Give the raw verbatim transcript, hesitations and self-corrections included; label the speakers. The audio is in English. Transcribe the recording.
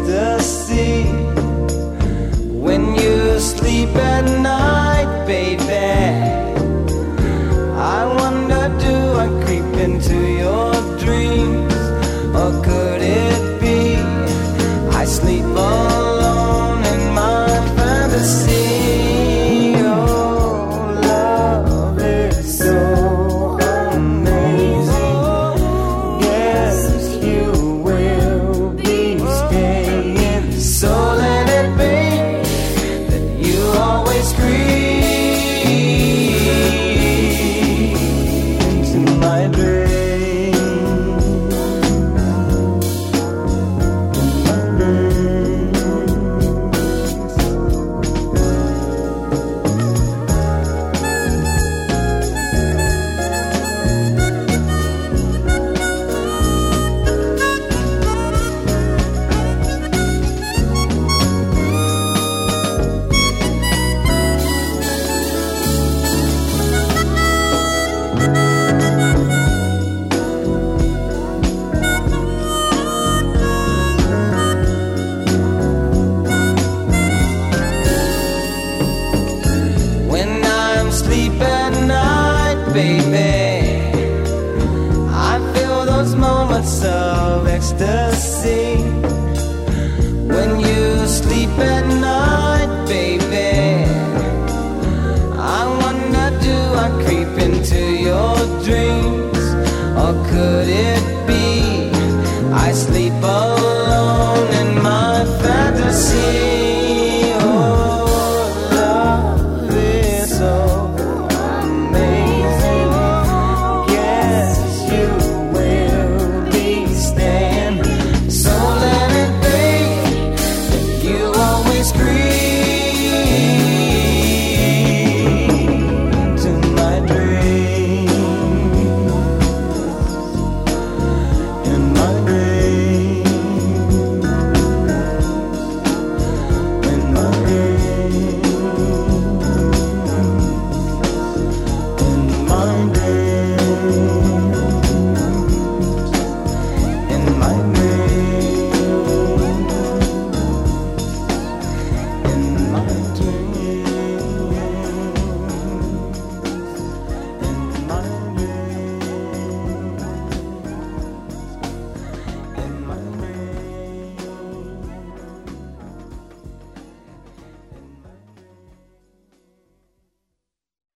Speaker 1: ecstasy. When you sleep at night, baby, I wonder, do I creep into your dreams? Or could it be I sleep alone in my fantasy? Oh, love is so amazing. Yes, you will be staying. So let it be that you always scream into my dreams. Baby, I feel those moments of ecstasy. When you sleep at night,